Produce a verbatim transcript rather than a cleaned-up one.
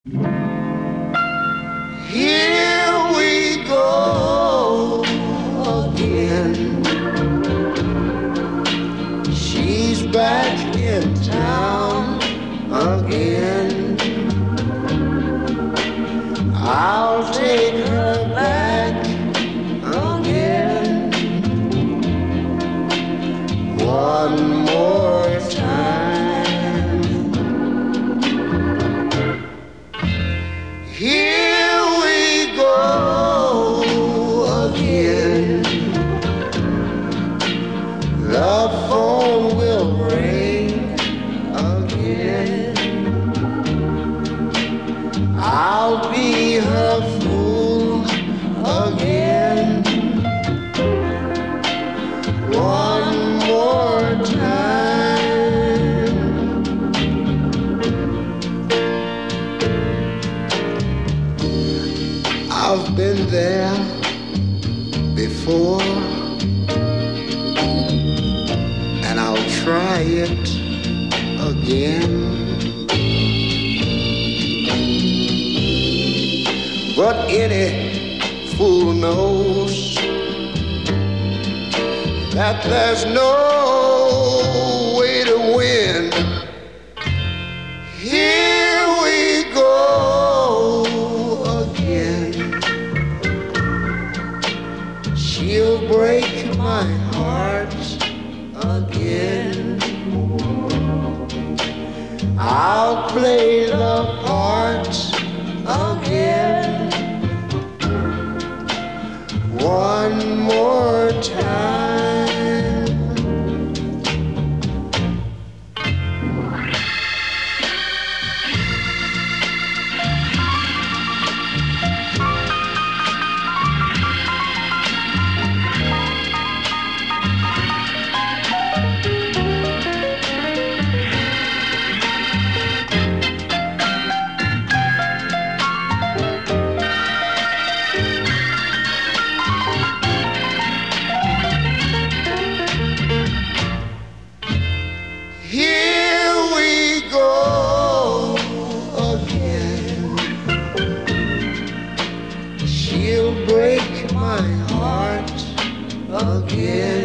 Here we go again. She's back in town again. I'll take her back again. One more time. Here we go again. The phone will ring again. I'll be her fool again. One more time. I've been there before, and I'll try it again. But any fool knows that there's no way to win. Here we go again. She'll break my heart again. I'll play the part again. One more time. Here we go again. She'll break my heart again.